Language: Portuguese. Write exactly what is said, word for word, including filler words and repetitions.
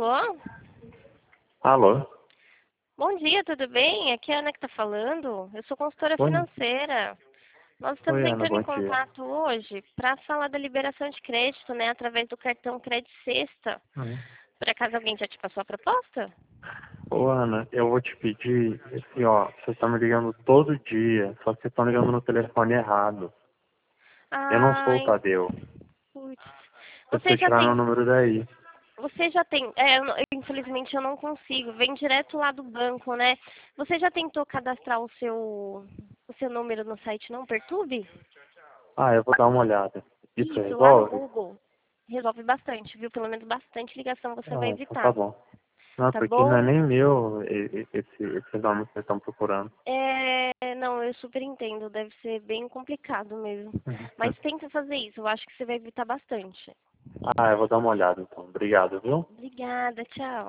Alô? Alô? Bom dia, tudo bem? Aqui é a Ana que está falando. Eu sou consultora Bom... financeira. Nós estamos Oi, Ana, entrando em bom dia. contato hoje para falar da liberação de crédito, né, através do cartão Crédito Sexta. Hum. Por acaso alguém já te passou a proposta? Ô, Ana, eu vou te pedir, assim, ó, vocês estão me ligando todo dia, só que vocês estão ligando no telefone errado. Eu não sou o Ai, Tadeu. putz. Eu Você preciso já tirar meu tem, número daí. você já tem, é, eu não- infelizmente eu não consigo, vem direto lá do banco, né? Você já tentou cadastrar o seu, o seu número no site Não Perturbe? Ah, eu vou dar uma olhada. Isso Isso, lá no resolve? Google. Resolve bastante, viu? Pelo menos bastante ligação você vai Ah, então tá evitar. bom. Não, Tá porque não é bom? nem meu e- e- esse, esse nome que vocês estão procurando. É, não, eu super entendo. Deve ser bem complicado mesmo. Uhum. Mas tenta fazer isso. Eu acho que você vai evitar bastante. Ah, eu vou dar uma olhada então. Obrigado, viu? Obrigada, tchau.